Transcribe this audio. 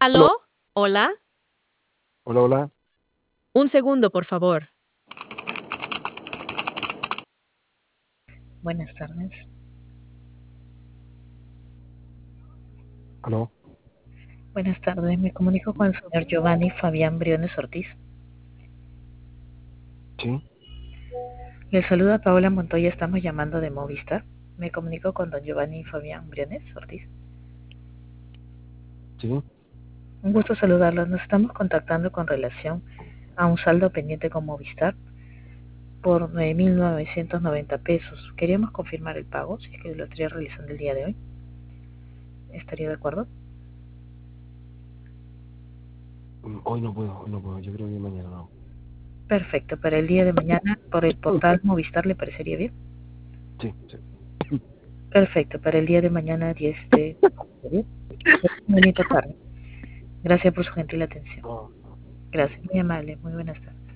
Aló, ¿Aló? ¿Hola? hola, hola. Un segundo, por favor. Buenas tardes. Aló, Buenas tardes. Me comunico con el señor Giovanni Fabián Briones Ortiz. sí, Le saluda Paola Montoya. Estamos llamando de Movistar. Me comunico con don Giovanni Fabián Briones Ortiz. sí. Un gusto saludarlo. Nos estamos contactando con relación a un saldo pendiente con Movistar por 9.990 pesos. Queríamos confirmar el pago, si es que lo estaría realizando el día de hoy. ¿Estaría de acuerdo? Hoy no puedo, hoy no puedo. Yo creo que mañana no. Perfecto. Para el día de mañana, por el portal Movistar, ¿le parecería bien? Sí, sí. Perfecto, para el día de mañana 10 de julio. Bonita tarde. Gracias por su gentil atención. No, Gracias, muy amable. Muy buenas tardes.